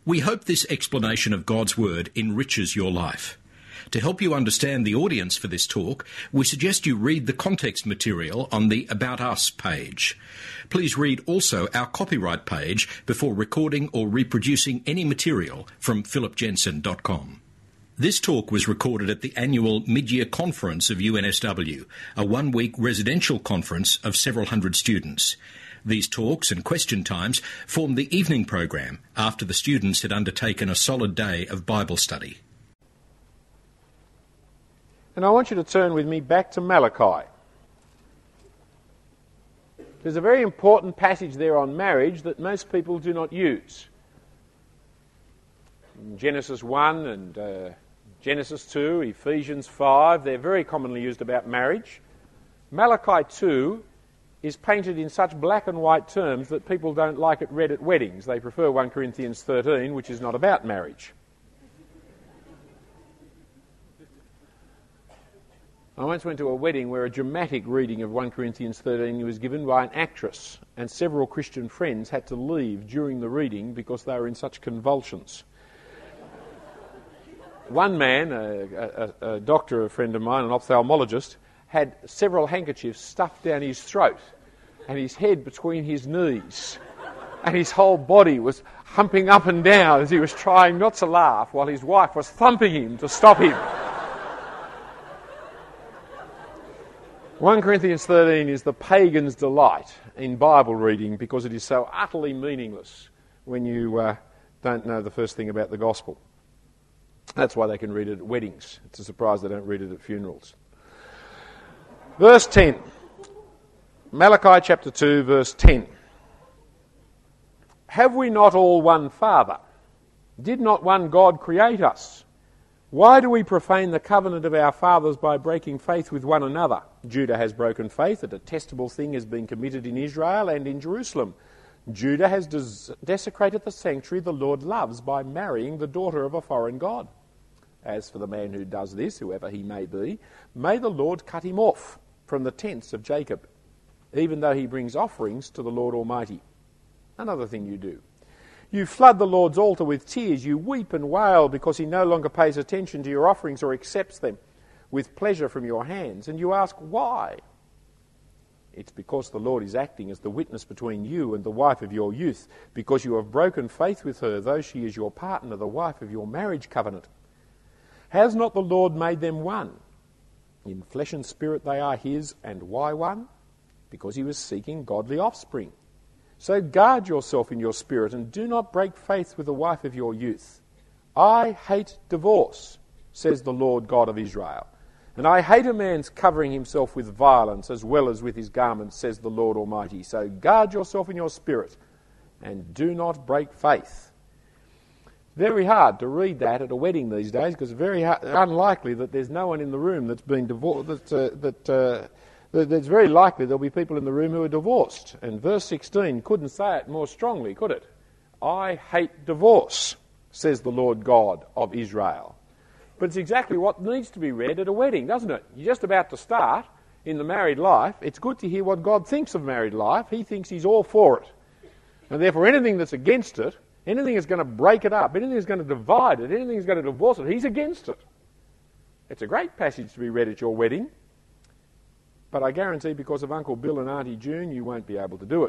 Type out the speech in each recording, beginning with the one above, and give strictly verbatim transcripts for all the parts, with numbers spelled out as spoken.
We hope this explanation of God's Word enriches your life. To help you understand the audience for this talk, we suggest you read the context material on the About Us page. Please read also our copyright page before recording or reproducing any material from philip jensen dot com. This talk was recorded at the annual mid-year conference of U N S W, a one-week residential conference of several hundred students. These talks and question times formed the evening program after the students had undertaken a solid day of Bible study. And I want you to turn with me back to Malachi. There's a very important passage there on marriage that most people do not use. In Genesis one and uh, Genesis two, Ephesians five, they're very commonly used about marriage. Malachi two is painted in such black and white terms that people don't like it read at weddings. They prefer First Corinthians thirteen, which is not about marriage. I once went to a wedding where a dramatic reading of First Corinthians thirteen was given by an actress, and several Christian friends had to leave during the reading because they were in such convulsions. One man, a, a, a doctor, a friend of mine, an ophthalmologist, had several handkerchiefs stuffed down his throat and his head between his knees, and his whole body was humping up and down as he was trying not to laugh while his wife was thumping him to stop him. First Corinthians thirteen is the pagan's delight in Bible reading because it is so utterly meaningless when you uh, don't know the first thing about the gospel. That's why they can read it at weddings. It's a surprise they don't read it at funerals. Verse ten. Malachi chapter two, verse ten. Have we not all one Father? Did not one God create us? Why do we profane the covenant of our fathers by breaking faith with one another? Judah has broken faith. A detestable thing has been committed in Israel and in Jerusalem. Judah has des- desecrated the sanctuary the Lord loves by marrying the daughter of a foreign god. As for the man who does this, whoever he may be, may the Lord cut him off from the tents of Jacob, even though he brings offerings to the Lord Almighty. Another thing you do. You flood the Lord's altar with tears. You weep and wail because he no longer pays attention to your offerings or accepts them with pleasure from your hands. And you ask, why? It's because the Lord is acting as the witness between you and the wife of your youth, because you have broken faith with her, though she is your partner, the wife of your marriage covenant. Has not the Lord made them one? In flesh and spirit they are his, and why one? Because he was seeking godly offspring. So guard yourself in your spirit, and do not break faith with the wife of your youth. I hate divorce, says the Lord God of Israel. And I hate a man's covering himself with violence as well as with his garments, says the Lord Almighty. So guard yourself in your spirit, and do not break faith. Very hard to read that at a wedding these days, because it's very hard, unlikely that there's no one in the room that's been divorced. That, uh, that, uh, that it's very likely there'll be people in the room who are divorced. And verse sixteen couldn't say it more strongly, could it? I hate divorce, says the Lord God of Israel. But it's exactly what needs to be read at a wedding, doesn't it? You're just about to start in the married life. It's good to hear what God thinks of married life. He thinks he's all for it. And therefore anything that's against it, anything that's going to break it up, anything that's going to divide it, anything that's going to divorce it, he's against it. It's a great passage to be read at your wedding. But I guarantee because of Uncle Bill and Auntie June, you won't be able to do it.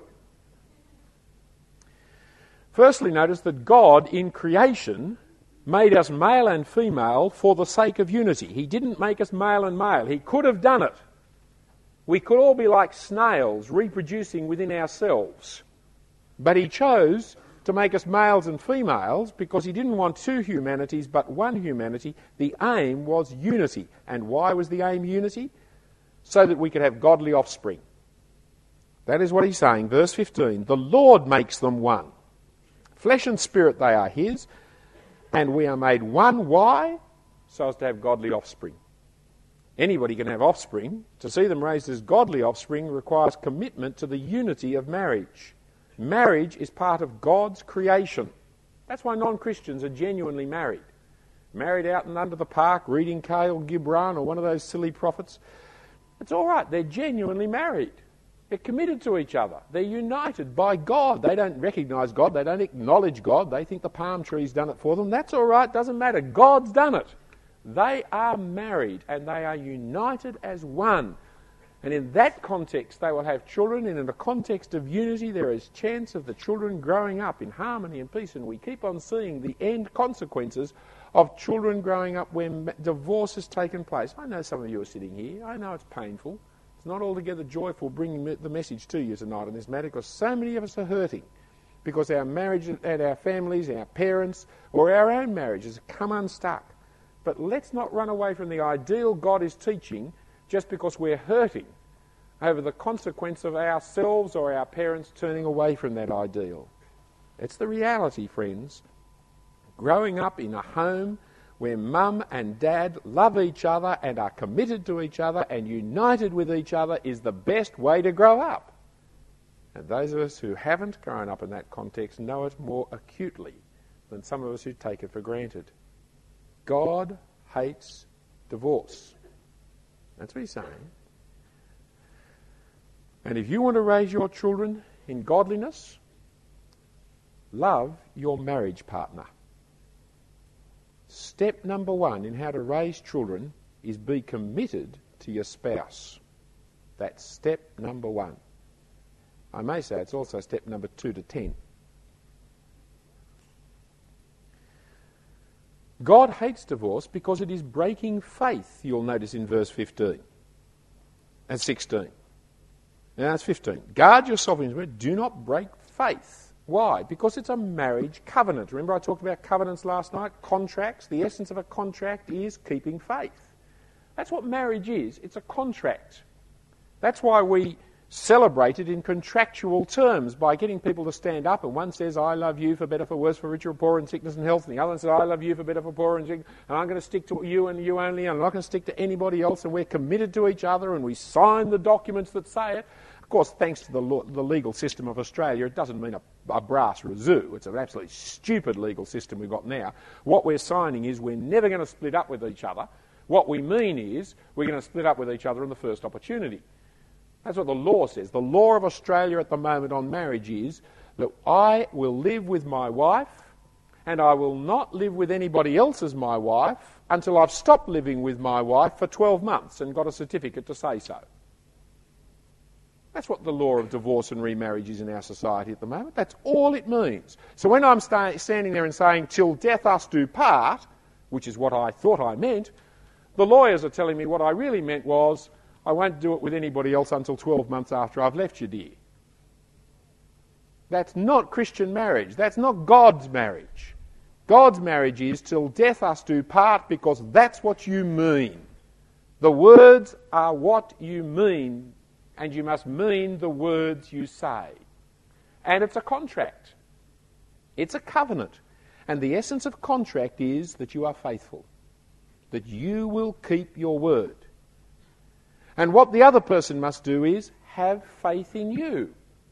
Firstly, notice that God in creation made us male and female for the sake of unity. He didn't make us male and male. He could have done it. We could all be like snails reproducing within ourselves. But he chose to make us males and females because he didn't want two humanities but one humanity. The aim was unity. And why was the aim unity? So that we could have godly offspring. That is what he's saying. Verse fifteen, the Lord makes them one. Flesh and spirit they are his, and we are made one. Why? So as to have godly offspring. Anybody can have offspring. To see them raised as godly offspring requires commitment to the unity of marriage. Marriage is part of God's creation. That's why non-Christians are genuinely married. Married out and under the park, reading Khalil Gibran or one of those silly prophets. It's all right, they're genuinely married. They're committed to each other. They're united by God. They don't recognise God. They don't acknowledge God. They think the palm tree's done it for them. That's all right. Doesn't matter. God's done it. They are married and they are united as one. And in that context, they will have children. And in the context of unity, there is chance of the children growing up in harmony and peace. And we keep on seeing the end consequences of children growing up when divorce has taken place. I know some of you are sitting here. I know it's painful. It's not altogether joyful bringing the message to you tonight on this matter, because so many of us are hurting because our marriage and our families, our parents, or our own marriages have come unstuck. But let's not run away from the ideal God is teaching just because we're hurting over the consequence of ourselves or our parents turning away from that ideal. It's the reality, friends. Growing up in a home where mum and dad love each other and are committed to each other and united with each other is the best way to grow up. And those of us who haven't grown up in that context know it more acutely than some of us who take it for granted. God hates divorce. That's what he's saying. And if you want to raise your children in godliness, love your marriage partner. Step number one in how to raise children is be committed to your spouse. That's step number one. I may say it's also step number two to ten. God hates divorce because it is breaking faith, you'll notice in verse fifteen and sixteen. Now it's fifteen. Guard yourself in spirit, do not break faith. Why? Because it's a marriage covenant. Remember I talked about covenants last night? Contracts. The essence of a contract is keeping faith. That's what marriage is. It's a contract. That's why we celebrate it in contractual terms by getting people to stand up, and one says, I love you for better, for worse, for richer, or poorer, in sickness and health, and the other one says, I love you for better, for poorer, and sickness, and I'm going to stick to you and you only, and I'm not going to stick to anybody else, and we're committed to each other, and we sign the documents that say it. Of course, thanks to the, law, the legal system of Australia, it doesn't mean a, a brass razoo. It's an absolutely stupid legal system we've got now. What we're signing is we're never going to split up with each other. What we mean is we're going to split up with each other on the first opportunity. That's what the law says. The law of Australia at the moment on marriage is that I will live with my wife and I will not live with anybody else as my wife until I've stopped living with my wife for twelve months and got a certificate to say so. That's what the law of divorce and remarriage is in our society at the moment. That's all it means. So when I'm sta- standing there and saying, till death us do part, which is what I thought I meant, the lawyers are telling me what I really meant was, I won't do it with anybody else until twelve months after I've left you, dear. That's not Christian marriage. That's not God's marriage. God's marriage is till death us do part, because that's what you mean. The words are what you mean, and you must mean the words you say. And it's a contract. It's a covenant. And the essence of contract is that you are faithful, that you will keep your word. And what the other person must do is have faith in you.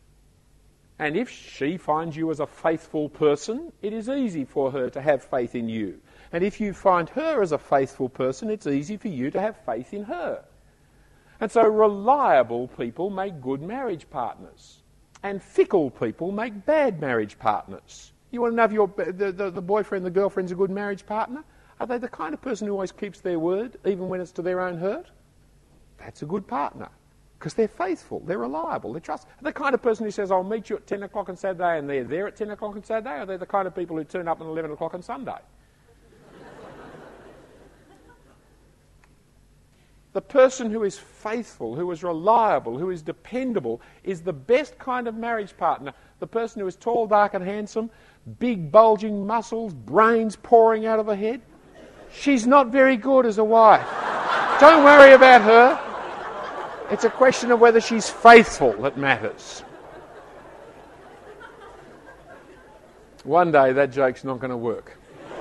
And if she finds you as a faithful person, it is easy for her to have faith in you. And if you find her as a faithful person, it's easy for you to have faith in her. And so reliable people make good marriage partners. And fickle people make bad marriage partners. You want to know if your, the, the, the boyfriend, the girlfriend's a good marriage partner? Are they the kind of person who always keeps their word, even when it's to their own hurt? That's a good partner. Because they're faithful, they're reliable, they trust. Are they the kind of person who says, I'll meet you at ten o'clock on Saturday, and they're there at ten o'clock on Saturday? Or are they the kind of people who turn up at eleven o'clock on Sunday? The person who is faithful, who is reliable, who is dependable, is the best kind of marriage partner. The person who is tall, dark and handsome, big bulging muscles, brains pouring out of her head. She's not very good as a wife. Don't worry about her. It's a question of whether she's faithful that matters. One day that joke's not going to work.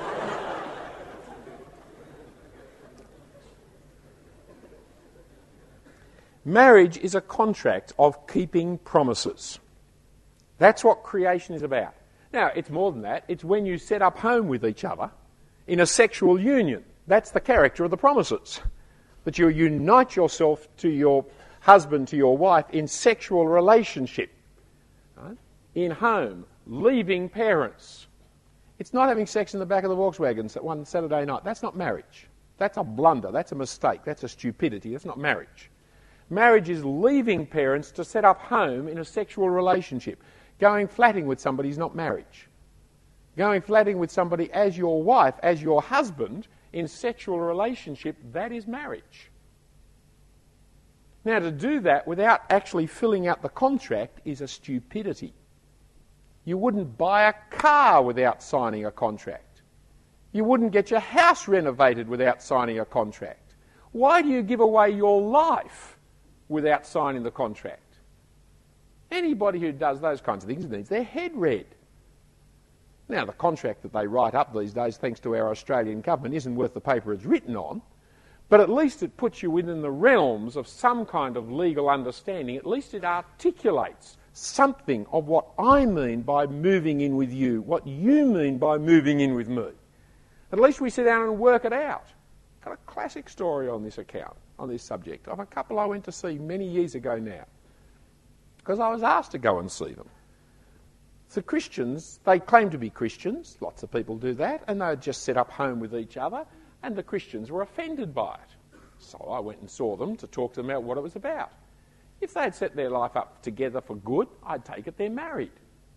Marriage is a contract of keeping promises. That's what creation is about. Now, it's more than that. It's when you set up home with each other in a sexual union. That's the character of the promises. That you unite yourself to your husband to your wife in sexual relationship, right? In home, leaving parents. It's not having sex in the back of the Volkswagen one Saturday night. That's not marriage. That's a blunder. That's a mistake. That's a stupidity. That's not marriage. Marriage is leaving parents to set up home in a sexual relationship. Going flatting with somebody is not marriage. Going flatting with somebody as your wife, as your husband, in sexual relationship, that is marriage. Now, to do that without actually filling out the contract is a stupidity. You wouldn't buy a car without signing a contract. You wouldn't get your house renovated without signing a contract. Why do you give away your life without signing the contract? Anybody who does those kinds of things needs their head read. Now, the contract that they write up these days, thanks to our Australian government, isn't worth the paper it's written on, but at least it puts you within the realms of some kind of legal understanding. At least it articulates something of what I mean by moving in with you, what you mean by moving in with me. At least we sit down and work it out. Got a classic story on this account, on this subject, of a couple I went to see many years ago now, because I was asked to go and see them. The Christians, they claim to be Christians, lots of people do that, and they just set up home with each other, and the Christians were offended by it. So I went and saw them to talk to them about what it was about. If they had set their life up together for good, I'd take it they're married.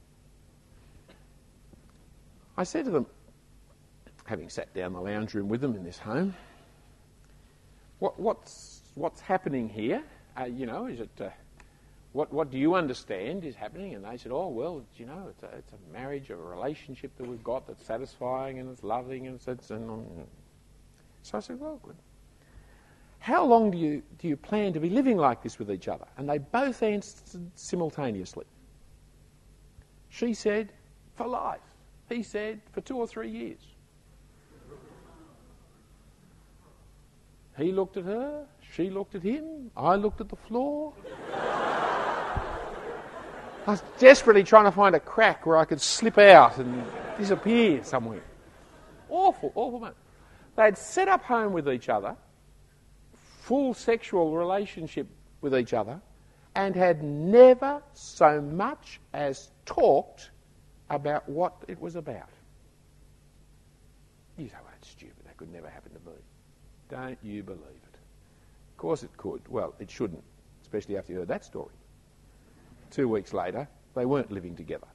I said to them, having sat down in the lounge room with them in this home, what, what's, what's happening here? Uh, you know, is it... Uh, What, what do you understand is happening? And they said, oh, well, you know, it's a, it's a marriage, a relationship that we've got that's satisfying and it's loving and it's... it's and, um, so I said, well, good. How long do you, do you plan to be living like this with each other? And they both answered simultaneously. She said, for life. He said, for two or three years. He looked at her, she looked at him, I looked at the floor. I was desperately trying to find a crack where I could slip out and disappear somewhere. Awful, awful moment. They'd set up home with each other, full sexual relationship with each other, and had never so much as talked about what it was about. You say, well, that's stupid. That could never happen to me. Don't you believe it? Of course it could. Well, it shouldn't, especially after you heard that story. Two weeks later, they weren't living together.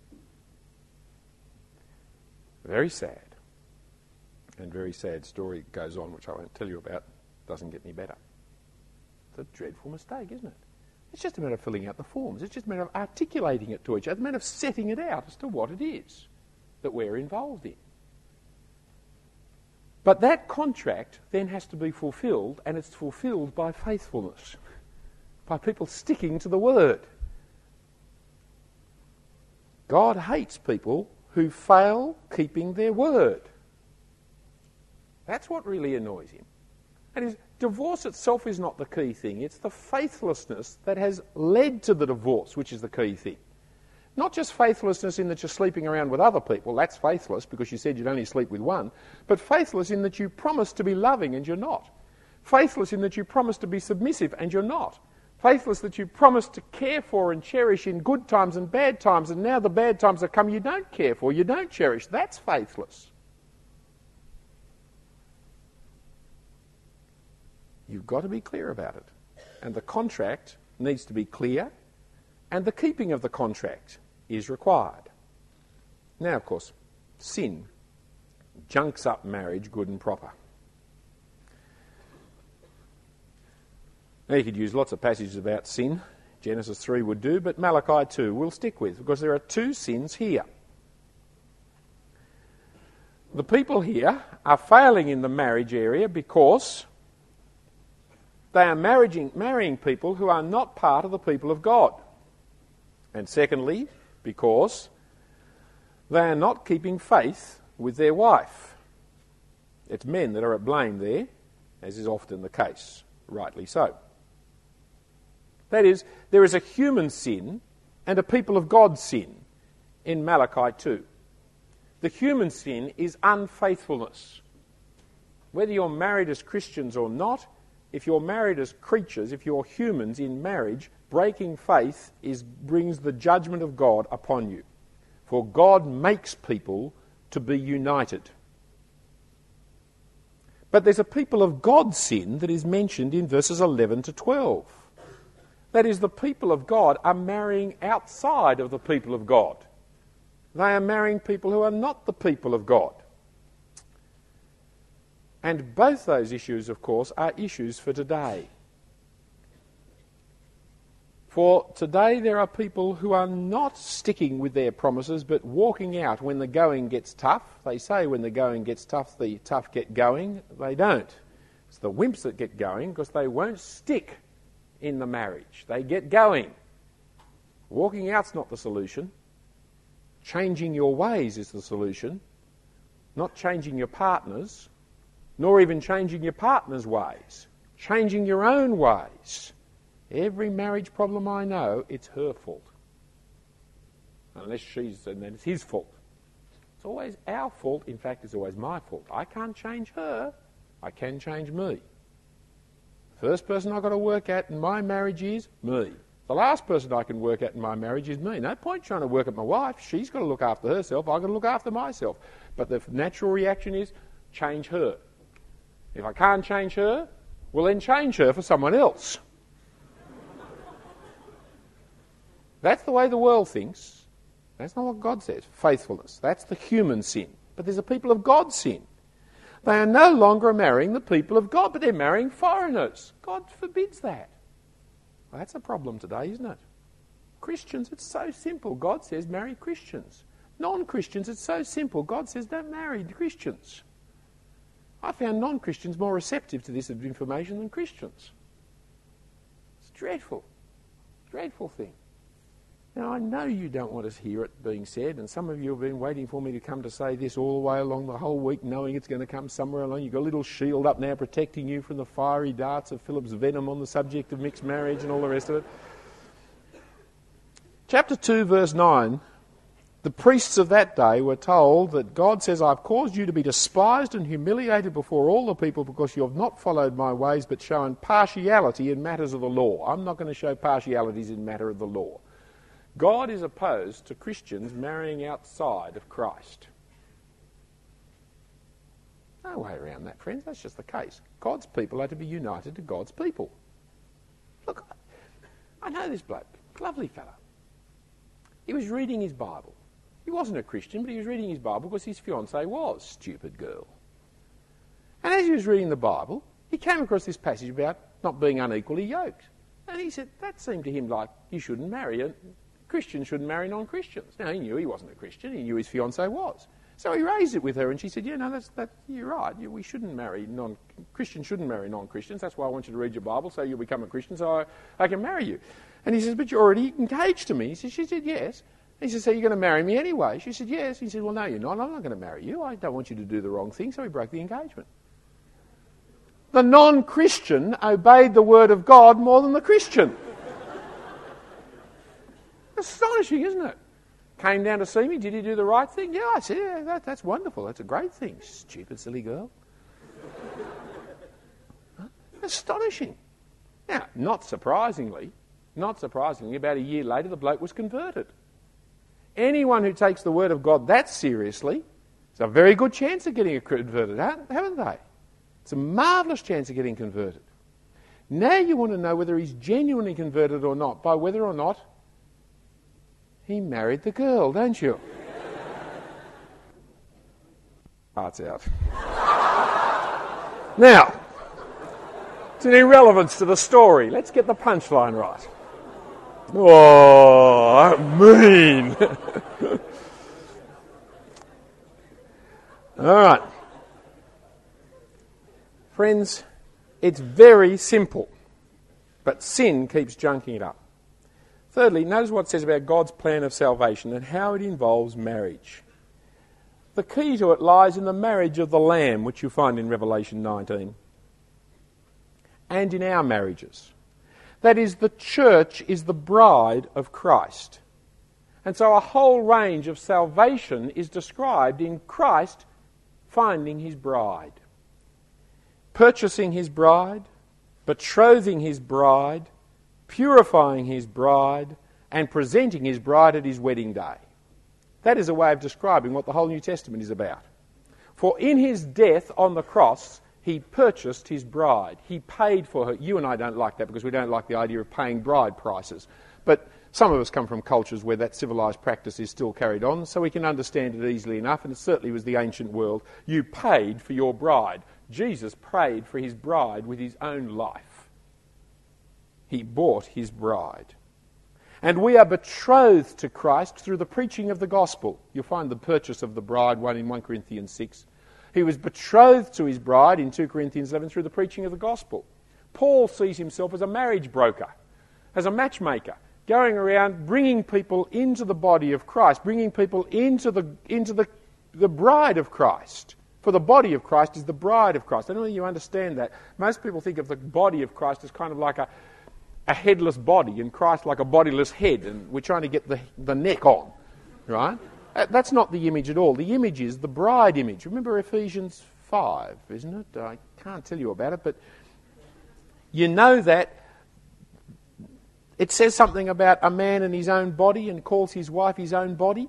Very sad. And very sad story goes on, which I won't tell you about. Doesn't get any better. It's a dreadful mistake, isn't it? It's just a matter of filling out the forms. It's just a matter of articulating it to each other. It's a matter of setting it out as to what it is that we're involved in. But that contract then has to be fulfilled, and it's fulfilled by faithfulness, by people sticking to the word. God hates people who fail keeping their word. That's what really annoys him. That is, divorce itself is not the key thing. It's the faithlessness that has led to the divorce, which is the key thing. Not just faithlessness in that you're sleeping around with other people. That's faithless because you said you'd only sleep with one. But faithless in that you promised to be loving and you're not. Faithless in that you promised to be submissive and you're not. Faithless that you promised to care for and cherish in good times and bad times, and now the bad times have come, you don't care for, you don't cherish. That's faithless. You've got to be clear about it. And the contract needs to be clear, and the keeping of the contract is required. Now, of course, sin junks up marriage good and proper. Now, you could use lots of passages about sin. Genesis three would do, but Malachi two we'll stick with, because there are two sins here. The people here are failing in the marriage area because they are marrying, marrying people who are not part of the people of God. And secondly, because they are not keeping faith with their wife. It's men that are at blame there, as is often the case, rightly so. That is, there is a human sin and a people of God sin in Malachi two. The human sin is unfaithfulness. Whether you're married as Christians or not, if you're married as creatures, if you're humans in marriage, breaking faith is brings the judgment of God upon you. For God makes people to be united. But there's a people of God sin that is mentioned in verses eleven to twelve. That is, the people of God are marrying outside of the people of God. They are marrying people who are not the people of God. And both those issues, of course, are issues for today. For today there are people who are not sticking with their promises but walking out when the going gets tough. They say when the going gets tough, the tough get going. They don't. It's the wimps that get going because they won't stick in the marriage. They get going. Walking out's not the solution. Changing your ways is the solution. Not changing your partners, nor even changing your partner's ways. Changing your own ways. Every marriage problem I know, it's her fault. Unless she's, and then it's his fault. It's always our fault. In fact, it's always my fault. I can't change her. I can change me. The first person I've got to work at in my marriage is me. The last person I can work at in my marriage is me. No point trying to work at my wife. She's got to look after herself. I've got to look after myself. But the natural reaction is change her. If I can't change her, well then change her for someone else. That's the way the world thinks. That's not what God says. Faithfulness. That's the human sin. But there's a people of God sin. They are no longer marrying the people of God, but they're marrying foreigners. God forbids that. Well, that's a problem today, isn't it? Christians, it's so simple. God says marry Christians. Non-Christians, it's so simple. God says don't marry Christians. I found non-Christians more receptive to this information than Christians. It's dreadful. Dreadful thing. Now, I know you don't want to hear it being said, and some of you have been waiting for me to come to say this all the way along the whole week, knowing it's going to come somewhere along. You've got a little shield up now protecting you from the fiery darts of Philip's venom on the subject of mixed marriage and all the rest of it. Chapter two, verse nine, the priests of that day were told that God says, I've caused you to be despised and humiliated before all the people because you have not followed my ways but shown partiality in matters of the law. I'm not going to show partialities in matter of the law. God is opposed to Christians marrying outside of Christ. No way around that, friends. That's just the case. God's people are to be united to God's people. Look, I know this bloke. Lovely fella. He was reading his Bible. He wasn't a Christian, but he was reading his Bible because his fiancée was. Stupid girl. And as he was reading the Bible, he came across this passage about not being unequally yoked. And he said, that seemed to him like you shouldn't marry a Christians shouldn't marry non-Christians. Now, he knew he wasn't a Christian. He knew his fiancée was. So he raised it with her, and she said, yeah, no, that's, that, you're right. We shouldn't marry non Christians shouldn't marry non-Christians. That's why I want you to read your Bible so you'll become a Christian so I, I can marry you. And he says, but you're already engaged to me. He said, she said, yes. He said, so you're going to marry me anyway? She said, yes. He said, well, no, you're not. I'm not going to marry you. I don't want you to do the wrong thing. So he broke the engagement. The non-Christian obeyed the word of God more than the Christian. Astonishing, isn't it? Came down to see me. Did he do the right thing? Yeah, I said, yeah, that, that's wonderful. That's a great thing. Stupid, silly girl. Huh? Astonishing. Now, not surprisingly, not surprisingly, about a year later, the bloke was converted. Anyone who takes the word of God that seriously, it's a very good chance of getting converted, haven't they? It's a marvellous chance of getting converted. Now you want to know whether he's genuinely converted or not by whether or not he married the girl, don't you? Hearts out. Now, it's an irrelevance to the story. Let's get the punchline right. Oh, mean. All right. Friends, it's very simple, but sin keeps junking it up. Thirdly, notice what it says about God's plan of salvation and how it involves marriage. The key to it lies in the marriage of the Lamb, which you find in Revelation nineteen, and in our marriages. That is, the church is the bride of Christ. And so a whole range of salvation is described in Christ finding his bride, purchasing his bride, betrothing his bride, purifying his bride, and presenting his bride at his wedding day. That is a way of describing what the whole New Testament is about. For in his death on the cross, he purchased his bride. He paid for her. You and I don't like that because we don't like the idea of paying bride prices. But some of us come from cultures where that civilised practice is still carried on, so we can understand it easily enough, and it certainly was the ancient world. You paid for your bride. Jesus paid for his bride with his own life. He bought his bride. And we are betrothed to Christ through the preaching of the gospel. You'll find the purchase of the bride one in First Corinthians six. He was betrothed to his bride in Second Corinthians eleven through the preaching of the gospel. Paul sees himself as a marriage broker, as a matchmaker, going around bringing people into the body of Christ, bringing people into the into the, the bride of Christ. For the body of Christ is the bride of Christ. I don't know if you understand that. Most people think of the body of Christ as kind of like a, a headless body and Christ like a bodiless head, and we're trying to get the, the neck on, right? That's not the image at all. The image is the bride image. Remember Ephesians five, isn't it? I can't tell you about it, but you know that it says something about a man and his own body and calls his wife his own body.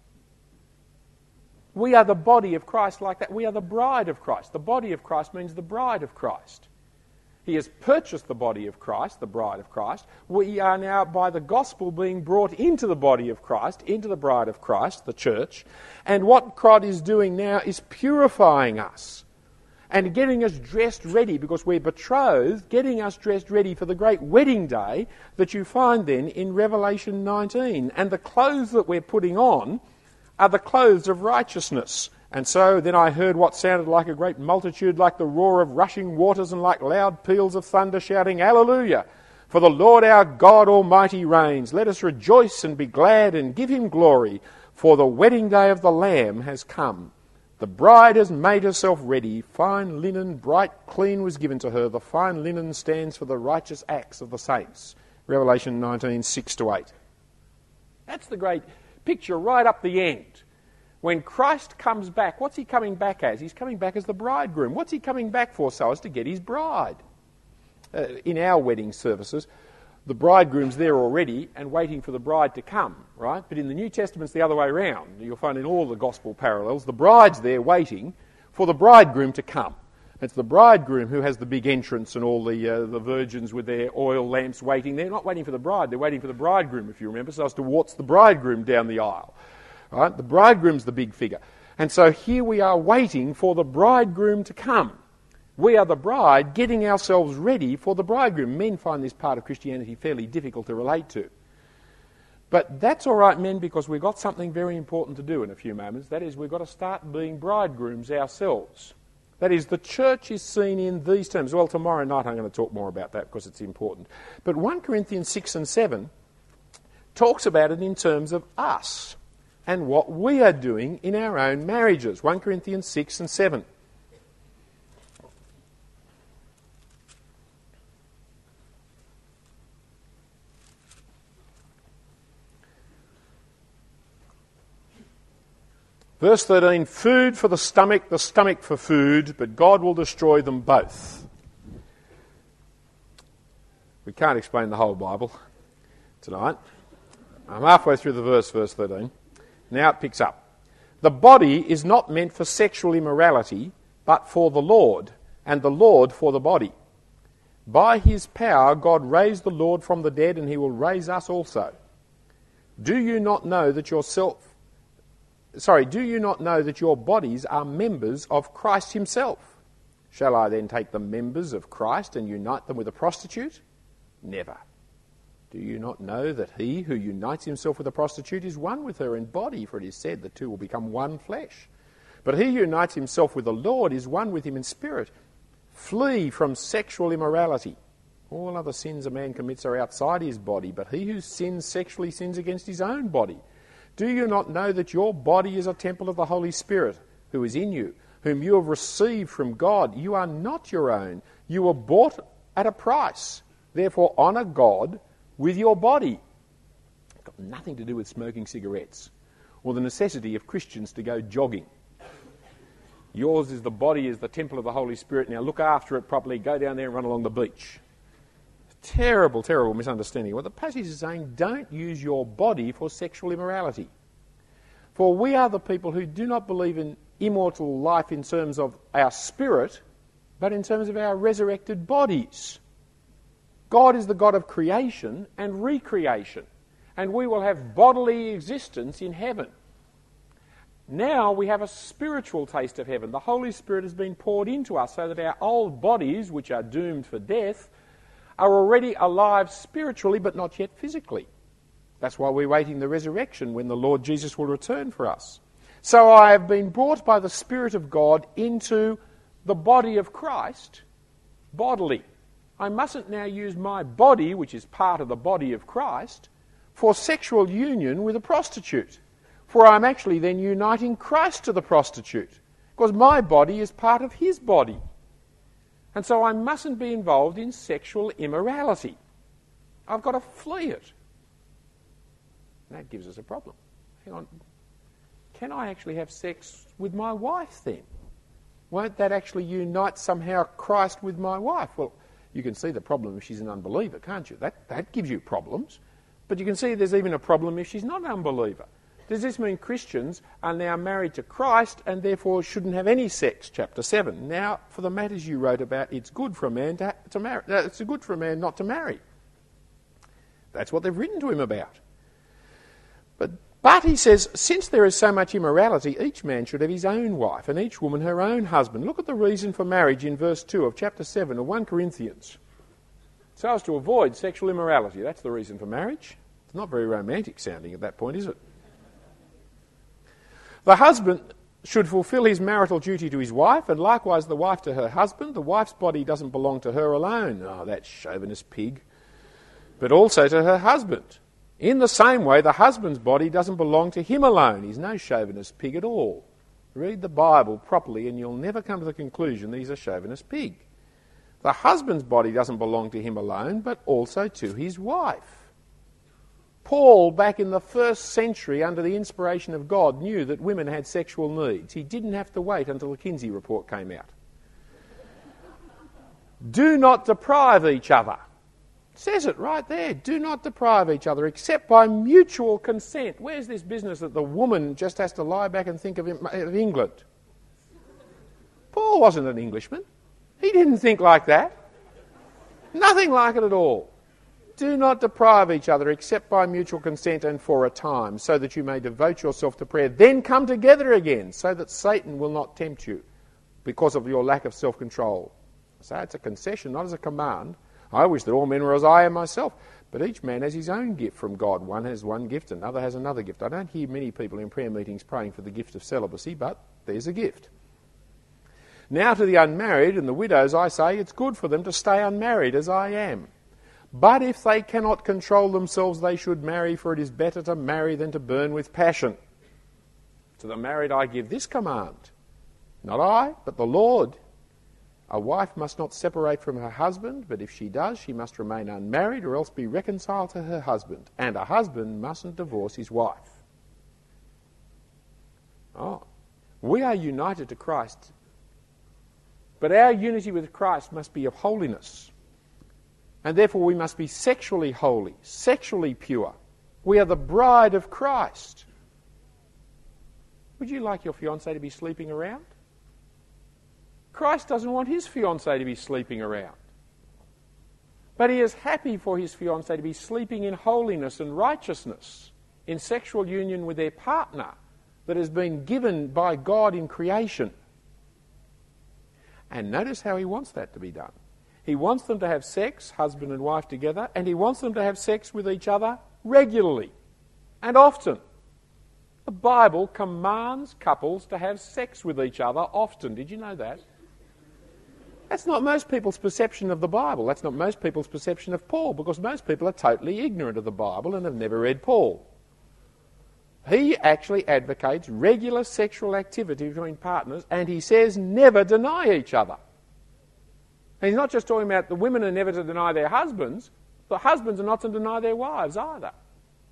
We are the body of Christ like that. We are the bride of Christ. The body of Christ means the bride of Christ. He has purchased the body of Christ, the bride of Christ. We are now, by the gospel, being brought into the body of Christ, into the bride of Christ, the church. And what God is doing now is purifying us and getting us dressed ready, because we're betrothed, getting us dressed ready for the great wedding day that you find then in Revelation nineteen. And the clothes that we're putting on are the clothes of righteousness. And so then I heard what sounded like a great multitude, like the roar of rushing waters and like loud peals of thunder, shouting, Hallelujah! For the Lord our God Almighty reigns. Let us rejoice and be glad and give him glory, for the wedding day of the Lamb has come. The bride has made herself ready. Fine linen, bright, clean was given to her. The fine linen stands for the righteous acts of the saints. Revelation nineteen, six to eight. That's the great picture right up the end. When Christ comes back, what's he coming back as? He's coming back as the bridegroom. What's he coming back for? So as to get his bride. Uh, in our wedding services, the bridegroom's there already and waiting for the bride to come, right? But in the New Testament, it's the other way around. You'll find in all the gospel parallels, the bride's there waiting for the bridegroom to come. It's the bridegroom who has the big entrance and all the uh, the virgins with their oil lamps waiting. They're not waiting for the bride, they're waiting for the bridegroom, if you remember, so as to waltz the bridegroom down the aisle. Right? The bridegroom's the big figure. And so here we are waiting for the bridegroom to come. We are the bride getting ourselves ready for the bridegroom. Men find this part of Christianity fairly difficult to relate to. But that's all right, men, because we've got something very important to do in a few moments. That is, we've got to start being bridegrooms ourselves. That is, the church is seen in these terms. Well, tomorrow night I'm going to talk more about that because it's important. But First Corinthians six and seven talks about it in terms of us and what we are doing in our own marriages. First Corinthians six and seven. Verse thirteen, food for the stomach, the stomach for food, but God will destroy them both. We can't explain the whole Bible tonight. I'm halfway through the verse, verse thirteen. Now it picks up. The body is not meant for sexual immorality, but for the Lord, and the Lord for the body. By his power God raised the Lord from the dead, and he will raise us also. Do you not know that yourself Sorry, do you not know that your bodies are members of Christ himself? Shall I then take the members of Christ and unite them with a prostitute? Never. Do you not know that he who unites himself with a prostitute is one with her in body? For it is said the two will become one flesh. But he who unites himself with the Lord is one with him in spirit. Flee from sexual immorality. All other sins a man commits are outside his body, but he who sins sexually sins against his own body. Do you not know that your body is a temple of the Holy Spirit, who is in you, whom you have received from God? You are not your own. You were bought at a price. Therefore, honour God with your body. It's got nothing to do with smoking cigarettes or the necessity of Christians to go jogging. Yours is the body, is the temple of the Holy Spirit. Now look after it properly. Go down there and run along the beach. Terrible, terrible misunderstanding. What the passage is saying, don't use your body for sexual immorality. For we are the people who do not believe in immortal life in terms of our spirit, but in terms of our resurrected bodies. God is the God of creation and recreation, and we will have bodily existence in heaven. Now we have a spiritual taste of heaven. The Holy Spirit has been poured into us so that our old bodies, which are doomed for death, are already alive spiritually but not yet physically. That's why we're waiting the resurrection when the Lord Jesus will return for us. So I have been brought by the Spirit of God into the body of Christ bodily. I mustn't now use my body, which is part of the body of Christ, for sexual union with a prostitute. For I'm actually then uniting Christ to the prostitute, because my body is part of his body. And so I mustn't be involved in sexual immorality. I've got to flee it. That gives us a problem. Hang on. Can I actually have sex with my wife then? Won't that actually unite somehow Christ with my wife? Well, you can see the problem if she's an unbeliever, can't you? That, that gives you problems. But you can see there's even a problem if she's not an unbeliever. Does this mean Christians are now married to Christ and therefore shouldn't have any sex? Chapter seven. Now, for the matters you wrote about, it's good for a man to, to marry. No, it's good for a man not to marry. That's what they've written to him about. But, but he says, since there is so much immorality, each man should have his own wife and each woman her own husband. Look at the reason for marriage in verse two of chapter seven of First Corinthians. So as to avoid sexual immorality. That's the reason for marriage. It's not very romantic sounding at that point, is it? The husband should fulfill his marital duty to his wife, and likewise the wife to her husband. The wife's body doesn't belong to her alone. Oh, that chauvinist pig. But also to her husband. In the same way, the husband's body doesn't belong to him alone. He's no chauvinist pig at all. Read the Bible properly and you'll never come to the conclusion that he's a chauvinist pig. The husband's body doesn't belong to him alone, but also to his wife. Paul, back in the first century, under the inspiration of God, knew that women had sexual needs. He didn't have to wait until the Kinsey report came out. Do not deprive each other. It says it right there. Do not deprive each other except by mutual consent. Where's this business that the woman just has to lie back and think of, of England? Paul wasn't an Englishman. He didn't think like that. Nothing like it at all. Do not deprive each other except by mutual consent and for a time, so that you may devote yourself to prayer. Then come together again, so that Satan will not tempt you because of your lack of self-control. So it's a concession, not as a command. I wish that all men were as I am myself. But each man has his own gift from God. One has one gift, another has another gift. I don't hear many people in prayer meetings praying for the gift of celibacy, but there's a gift. Now to the unmarried and the widows I say, it's good for them to stay unmarried as I am. But if they cannot control themselves, they should marry, for it is better to marry than to burn with passion. To the married I give this command, not I, but the Lord. A wife must not separate from her husband, but if she does, she must remain unmarried or else be reconciled to her husband. And a husband mustn't divorce his wife. Oh, we are united to Christ, but our unity with Christ must be of holiness. And therefore we must be sexually holy, sexually pure. We are the bride of Christ. Would you like your fiancé to be sleeping around? Christ doesn't want his fiancé to be sleeping around. But he is happy for his fiancé to be sleeping in holiness and righteousness, in sexual union with their partner that has been given by God in creation. And notice how he wants that to be done. He wants them to have sex, husband and wife together, and he wants them to have sex with each other regularly and often. The Bible commands couples to have sex with each other often. Did you know that? That's not most people's perception of the Bible. That's not most people's perception of Paul, because most people are totally ignorant of the Bible and have never read Paul. He actually advocates regular sexual activity between partners, and he says never deny each other. And he's not just talking about the women are never to deny their husbands, the husbands are not to deny their wives either.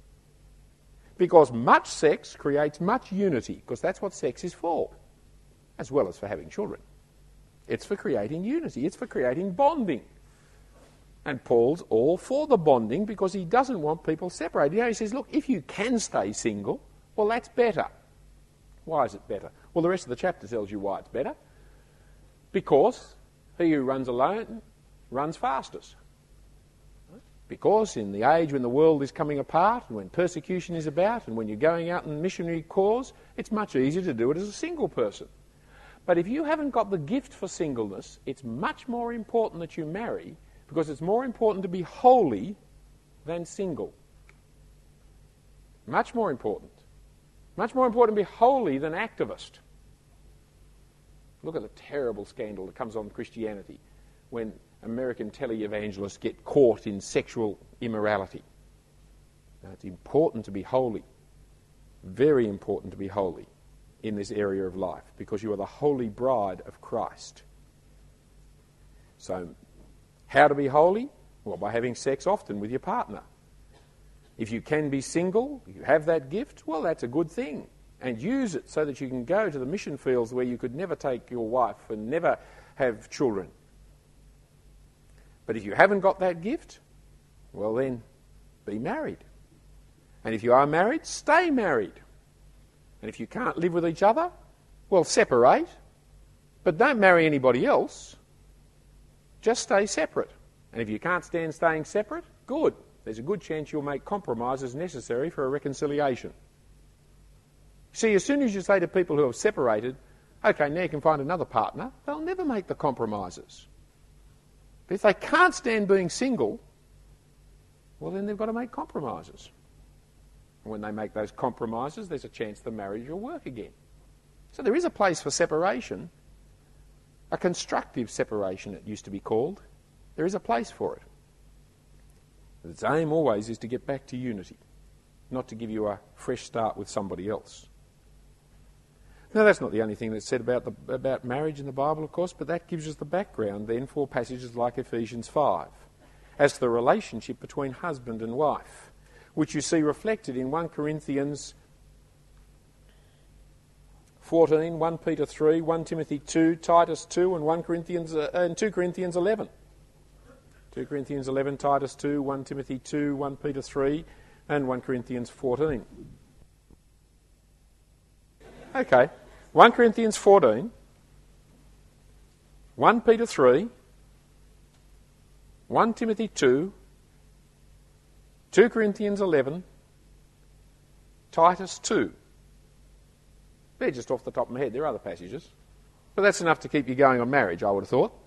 Because much sex creates much unity, because that's what sex is for. as well as for having children. It's for creating unity. It's for creating bonding. And Paul's all for the bonding because he doesn't want people separated. You know, he says, look, if you can stay single, well, that's better. Why is it better? Well, the rest of the chapter tells you why it's better. Because he who runs alone runs fastest. Because in the age when the world is coming apart and when persecution is about and when you're going out in missionary cause, it's much easier to do it as a single person. But if you haven't got the gift for singleness, it's much more important that you marry because it's more important to be holy than single. Much more important. Much more important to be holy than activist. Look at the terrible scandal that comes on Christianity when American televangelists get caught in sexual immorality. Now, it's important to be holy. Very important to be holy in this area of life because you are the holy bride of Christ. So, how to be holy? Well, by having sex often with your partner. If you can be single, you have that gift, well, that's a good thing. And use it so that you can go to the mission fields where you could never take your wife and never have children. But if you haven't got that gift, well then, be married. And if you are married, stay married. And if you can't live with each other, well, separate. But don't marry anybody else. Just stay separate. And if you can't stand staying separate, good. There's a good chance you'll make compromises necessary for a reconciliation. See, as soon as you say to people who have separated, okay, now you can find another partner, they'll never make the compromises. But if they can't stand being single, well, then they've got to make compromises. And when they make those compromises, there's a chance the marriage will work again. So there is a place for separation, a constructive separation it used to be called. There is a place for it. But its aim always is to get back to unity, not to give you a fresh start with somebody else. Now, that's not the only thing that's said about the, about marriage in the Bible, of course, but that gives us the background then for passages like Ephesians five, as to the relationship between husband and wife, which you see reflected in First Corinthians fourteen, First Peter three, First Timothy two, Titus two, and First Corinthians uh, and Second Corinthians eleven. Second Corinthians eleven, Titus two, First Timothy two, First Peter three, and First Corinthians fourteen. Okay. First Corinthians fourteen, First Peter three, First Timothy two, Second Corinthians eleven, Titus two. They're just off the top of my head. There are other passages. But that's enough to keep you going on marriage, I would have thought.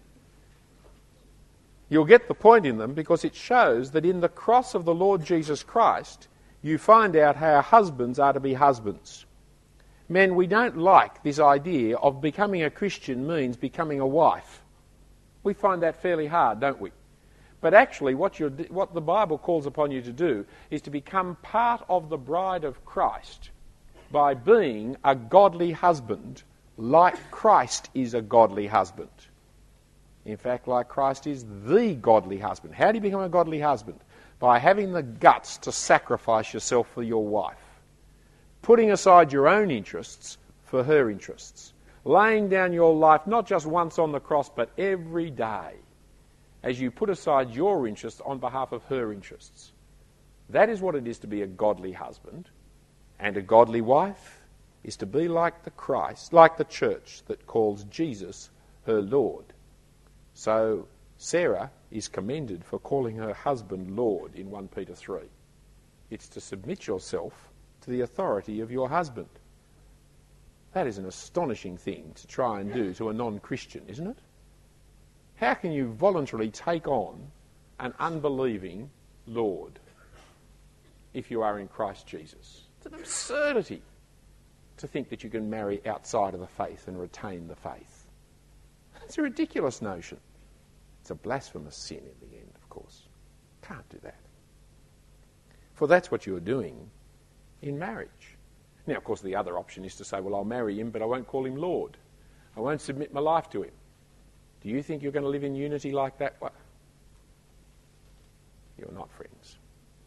You'll get the point in them because it shows that in the cross of the Lord Jesus Christ, you find out how husbands are to be husbands. Men, we don't like this idea of becoming a Christian means becoming a wife. We find that fairly hard, don't we? But actually, what, you're, what the Bible calls upon you to do is to become part of the bride of Christ by being a godly husband, like Christ is a godly husband. In fact, like Christ is the godly husband. How do you become a godly husband? By having the guts to sacrifice yourself for your wife. Putting aside your own interests for her interests. Laying down your life not just once on the cross, but every day as you put aside your interests on behalf of her interests. That is what it is to be a godly husband. And a godly wife is to be like the Christ, like the church that calls Jesus her Lord. So Sarah is commended for calling her husband Lord in First Peter three. It's to submit yourself to the authority of your husband. That is an astonishing thing to try and do to a non-Christian, isn't it? How can you voluntarily take on an unbelieving Lord if you are in Christ Jesus? It's an absurdity to think that you can marry outside of the faith and retain the faith. It's a ridiculous notion. It's a blasphemous sin in the end, of course. Can't do that. For that's what you're doing in marriage. Now, of course, the other option is to say, well, I'll marry him, but I won't call him Lord. I won't submit my life to him. Do you think you're going to live in unity like that? Well, you're not, friends.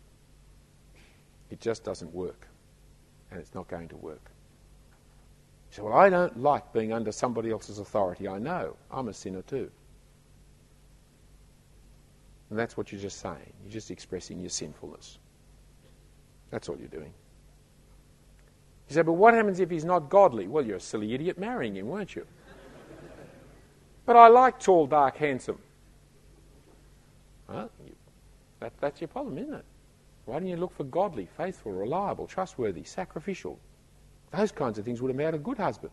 It just doesn't work. And it's not going to work. You say, well, I don't like being under somebody else's authority. I know. I'm a sinner too. And that's what you're just saying. You're just expressing your sinfulness. That's all you're doing. You say, but what happens if he's not godly? Well, you're a silly idiot marrying him, weren't you? But I like tall, dark, handsome. Well, you, that, that's your problem, isn't it? Why don't you look for godly, faithful, reliable, trustworthy, sacrificial? Those kinds of things would have made a good husband.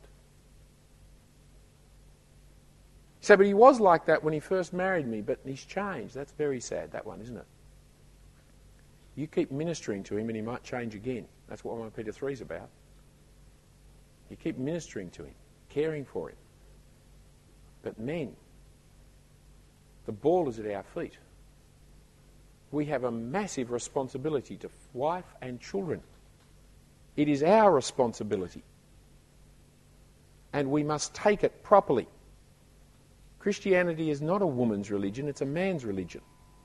You say, but he was like that when he first married me, but he's changed. That's very sad, that one, isn't it? You keep ministering to him and he might change again. That's what First Peter three is about. You keep ministering to him, caring for him. But men, the ball is at our feet. We have a massive responsibility to wife and children. It is our responsibility. And we must take it properly. Christianity is not a woman's religion, it's a man's religion.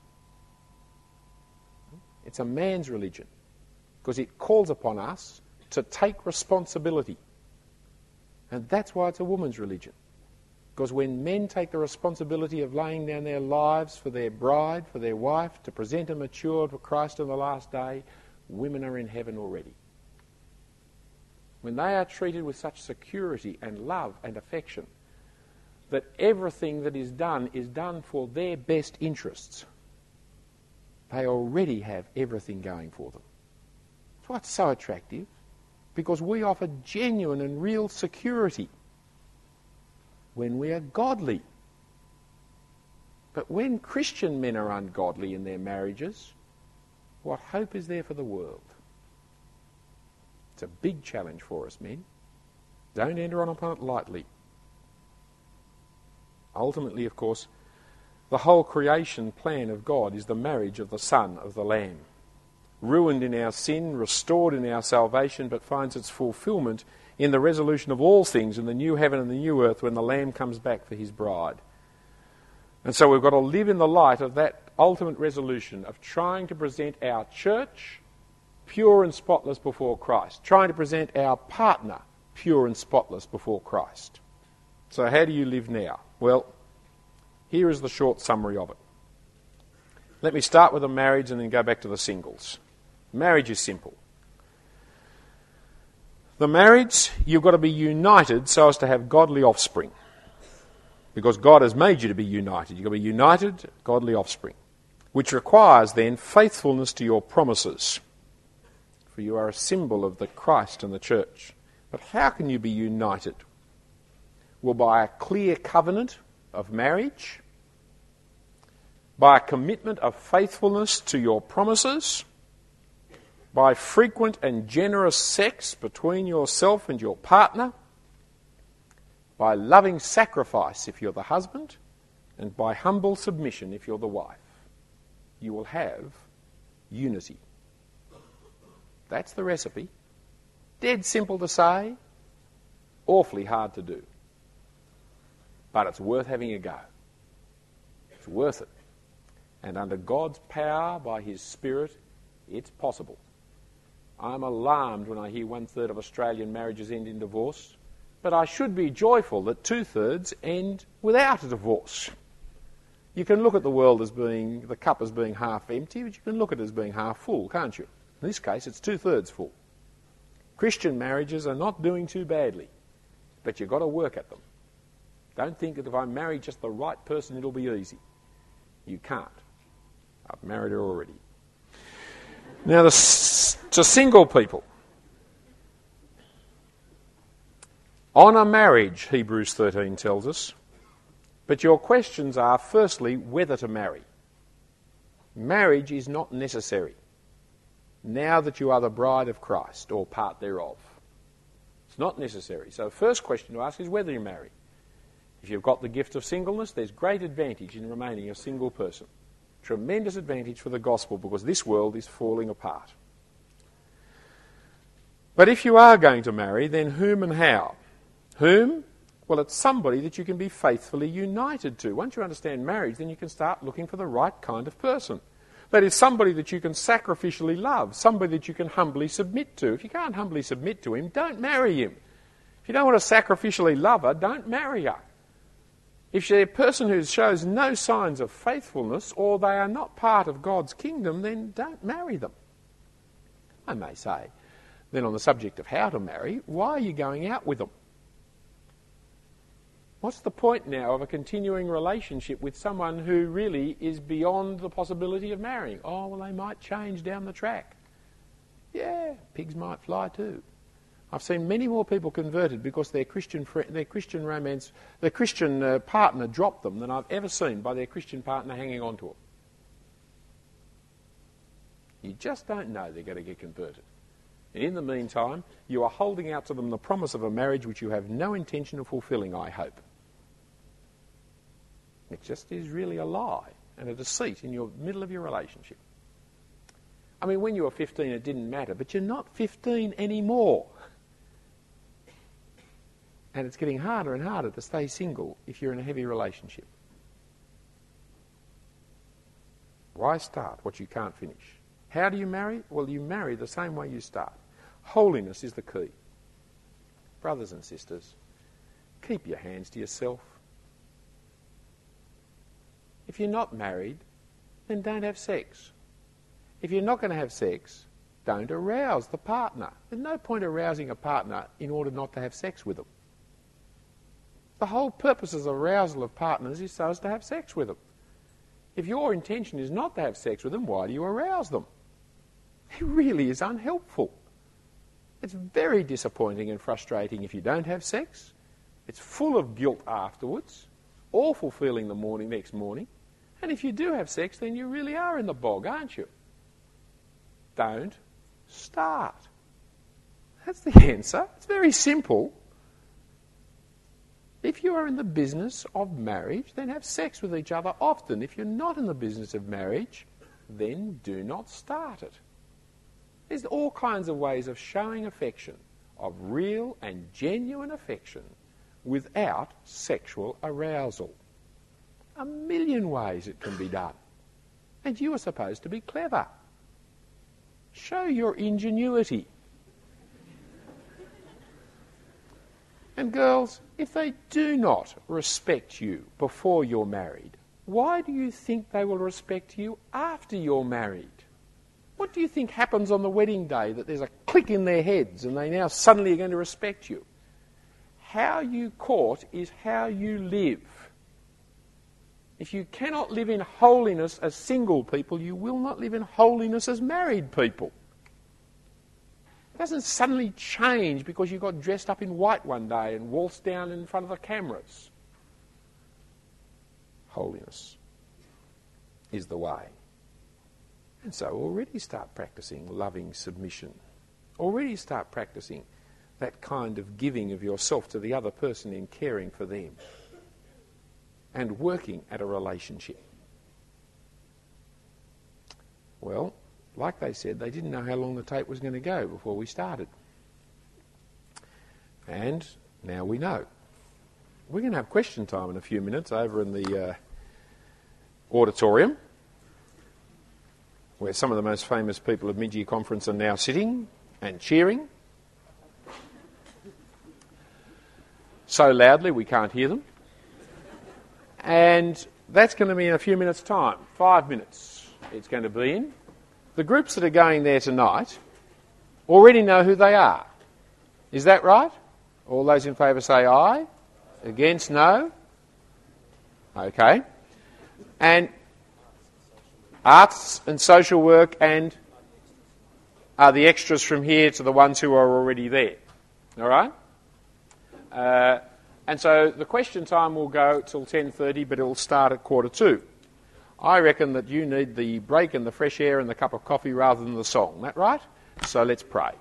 It's a man's religion because it calls upon us to take responsibility. And that's why it's a woman's religion. Because when men take the responsibility of laying down their lives for their bride, for their wife, to present them matured for Christ on the last day, women are in heaven already. When they are treated with such security and love and affection, that everything that is done is done for their best interests, they already have everything going for them. That's why it's so attractive, because we offer genuine and real security when we are godly. But when Christian men are ungodly in their marriages, what hope is there for the world? It's a big challenge for us, men. Don't enter on upon it lightly. Ultimately, of course, the whole creation plan of God is the marriage of the Son of the Lamb. Ruined in our sin, restored in our salvation, but finds its fulfilment in the resolution of all things in the new heaven and the new earth when the Lamb comes back for his bride. And so we've got to live in the light of that ultimate resolution of trying to present our church pure and spotless before Christ, trying to present our partner pure and spotless before Christ. So how do you live now? Well, here is the short summary of it. Let me start with the marriage and then go back to the singles. Marriage is simple. The marriage, you've got to be united so as to have godly offspring. Because God has made you to be united. You've got to be united, godly offspring. Which requires then faithfulness to your promises. For you are a symbol of the Christ and the church. But how can you be united? Well, by a clear covenant of marriage, by a commitment of faithfulness to your promises, by frequent and generous sex between yourself and your partner, by loving sacrifice if you're the husband, and by humble submission if you're the wife. You will have unity. That's the recipe. Dead simple to say, awfully hard to do. But it's worth having a go. It's worth it. And under God's power, by his Spirit, it's possible. I'm alarmed when I hear one-third of Australian marriages end in divorce, but I should be joyful that two-thirds end without a divorce. You can look at the world as being, the cup as being half empty, but you can look at it as being half full, can't you? In this case, it's two-thirds full. Christian marriages are not doing too badly, but you've got to work at them. Don't think that if I marry just the right person, it'll be easy. You can't. I've married her already. Now, the, to single people, honour marriage, Hebrews thirteen tells us, but your questions are, firstly, whether to marry. Marriage is not necessary now that you are the bride of Christ, or part thereof. It's not necessary. So the first question to ask is whether you marry. If you've got the gift of singleness, there's great advantage in remaining a single person. Tremendous advantage for the gospel, because this world is falling apart. But if you are going to marry, then whom and how? Whom? Well, it's somebody that you can be faithfully united to. Once you understand marriage, then you can start looking for the right kind of person. That is somebody that you can sacrificially love, somebody that you can humbly submit to. If you can't humbly submit to him, don't marry him. If If you don't want to sacrificially love her, don't marry her. If she's a person who shows no signs of faithfulness or they are not part of God's kingdom, then don't marry them. I may say, then on the subject of how to marry, why are you going out with them? What's the point now of a continuing relationship with someone who really is beyond the possibility of marrying? Oh, well, they might change down the track. Yeah, pigs might fly too. I've seen many more people converted because their Christian fr- their Christian romance, their Christian uh, partner dropped them than I've ever seen by their Christian partner hanging on to them. You just don't know they're going to get converted. And in the meantime, you are holding out to them the promise of a marriage which you have no intention of fulfilling, I hope. It just is really a lie and a deceit in your middle of your relationship. I mean, when you were fifteen, it didn't matter, but you're not fifteen anymore. And it's getting harder and harder to stay single if you're in a heavy relationship. Why start what you can't finish? How do you marry? Well, you marry the same way you start. Holiness is the key. Brothers and sisters, keep your hands to yourself. If you're not married, then don't have sex. If you're not going to have sex, don't arouse the partner. There's no point arousing a partner in order not to have sex with them. The whole purpose of the arousal of partners is so as to have sex with them. If your intention is not to have sex with them, why do you arouse them? It really is unhelpful. It's very disappointing and frustrating if you don't have sex. It's full of guilt afterwards, awful feeling the morning, next morning. And if you do have sex, then you really are in the bog, aren't you? Don't start. That's the answer. It's very simple. If you are in the business of marriage, then have sex with each other often. If you're not in the business of marriage, then do not start it. There's all kinds of ways of showing affection, of real and genuine affection, without sexual arousal. A million ways it can be done. And you are supposed to be clever. Show your ingenuity. And girls, if they do not respect you before you're married, why do you think they will respect you after you're married? What do you think happens on the wedding day, that there's a click in their heads and they now suddenly are going to respect you? How you court is how you live. If you cannot live in holiness as single people, you will not live in holiness as married people. It doesn't suddenly change because you got dressed up in white one day and waltzed down in front of the cameras. Holiness is the way. And so already start practicing loving submission. Already start practicing that kind of giving of yourself to the other person in caring for them. And working at a relationship. Well, like they said, they didn't know how long the tape was going to go before we started. And now we know. We're going to have question time in a few minutes over in the uh, auditorium, where some of the most famous people of Mid-Year Conference are now sitting and cheering. So loudly we can't hear them. And that's going to be in a few minutes' time. Five minutes it's going to be in. The groups that are going there tonight already know who they are. Is that right? All those in favour say aye. Against, no. Okay. And arts and social work and are the extras from here to the ones who are already there. All right? Uh, and so the question time will go till ten thirty, but it will start at quarter two. I reckon that you need the break and the fresh air and the cup of coffee rather than the song. Is that right? So let's pray.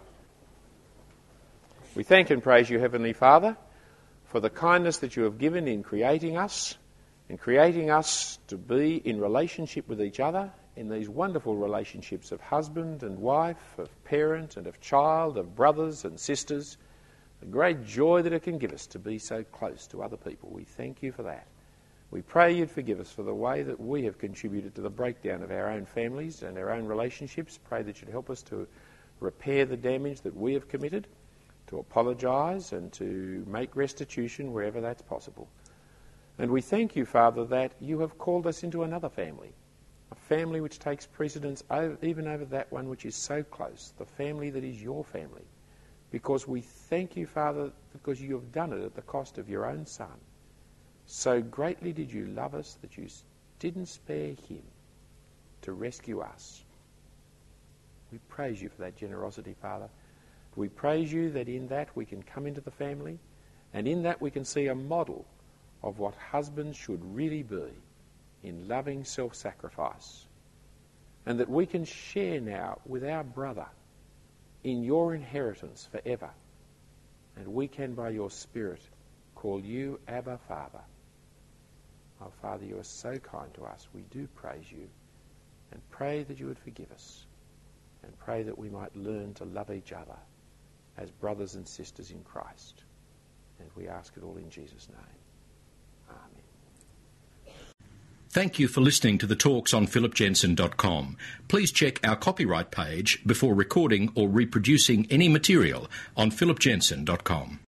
We thank and praise you, Heavenly Father, for the kindness that you have given in creating us, in creating us to be in relationship with each other, in these wonderful relationships of husband and wife, of parent and of child, of brothers and sisters, the great joy that it can give us to be so close to other people. We thank you for that. We pray you'd forgive us for the way that we have contributed to the breakdown of our own families and our own relationships. Pray that you'd help us to repair the damage that we have committed. to apologise and to make restitution wherever that's possible. And we thank you, Father, that you have called us into another family, a family which takes precedence over, even over that one which is so close, the family that is your family. Because we thank you, Father, because you have done it at the cost of your own Son. So greatly did you love us that you didn't spare him to rescue us. We praise you for that generosity, Father. We praise you that in that we can come into the family, and in that we can see a model of what husbands should really be in loving self-sacrifice, and that we can share now with our brother in your inheritance forever, and we can by your Spirit call you Abba Father. Oh Father, you are so kind to us. We do praise you and pray that you would forgive us, and pray that we might learn to love each other as brothers and sisters in Christ. And we ask it all in Jesus' name. Amen. Thank you for listening to the talks on philip jensen dot com. Please check our copyright page before recording or reproducing any material on philip jensen dot com.